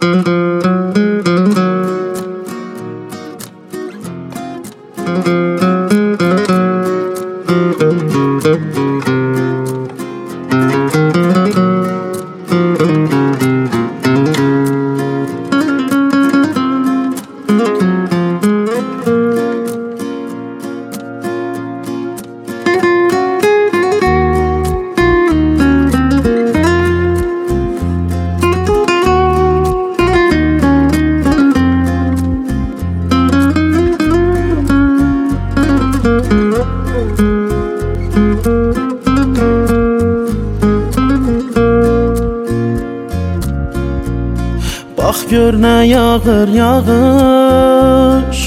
Bax gör nə yağır yağış,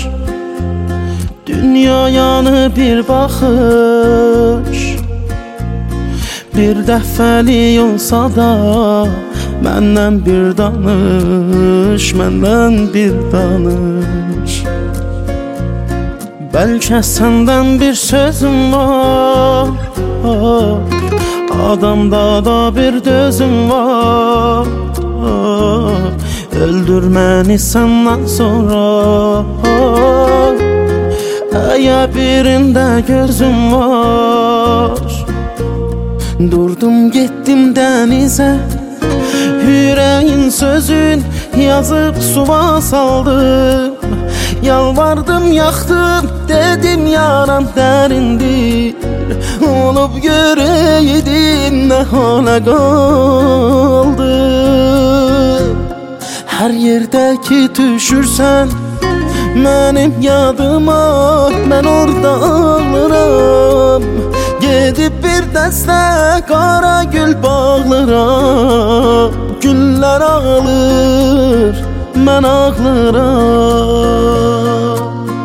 dünyayanı bir baxış. Bir dəfəlik olsa da məndən bir danış, məndən bir danış. Bəlkə səndən bir sözüm var, adamda da bir dözüm var. Öldür məni səndən sonra, əgər birində gözüm var. Durdum getdim dənizə, yüreğin sözün yazıb suva saldım. Yalvardım yaxdım, dedim yaram dərindir. Olub görəydin nə hala qaldı. Hər yerdə ki düşürsən mənim yadıma, mən orada ağlıram. Gedib bir dəstə qara gül bağlıram. Güllər ağlır, mən ağlıram.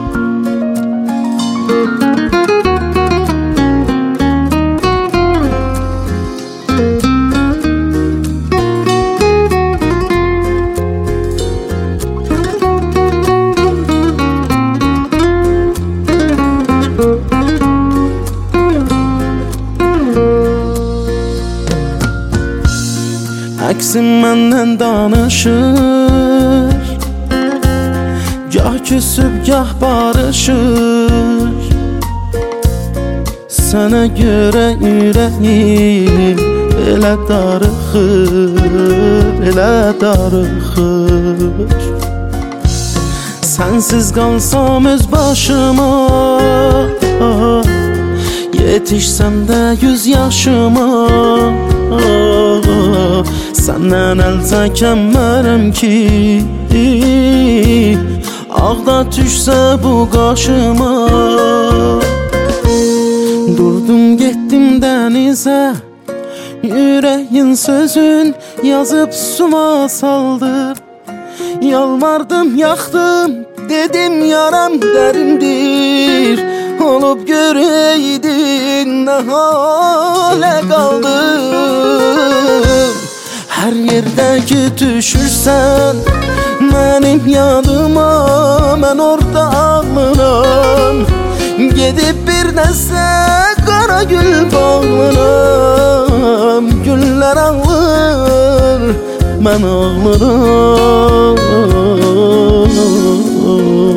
Əksim məndən danışır, gah küsüb gah barışır. Sənə görə ürəyim elə darıxır, elə darıxır. Sənsiz qalsam öz başıma, yetişsəm də 100 yaşıma. Səndən əl çəkəmərəm ki, ağda düşsə bu qaşıma. Durdum getdim dənizə, yüreğin sözün yazıb suva saldım. Yalvardım yaxdım, dedim yaram dərindir. Olub görəydin nə halə qaldım. Hər yerdə ki düşürsən mənim yadıma, mən orada ağlıram. Gedib bir dəstə qara gül bağlıram. Güllər ağlır, mən ağlıram.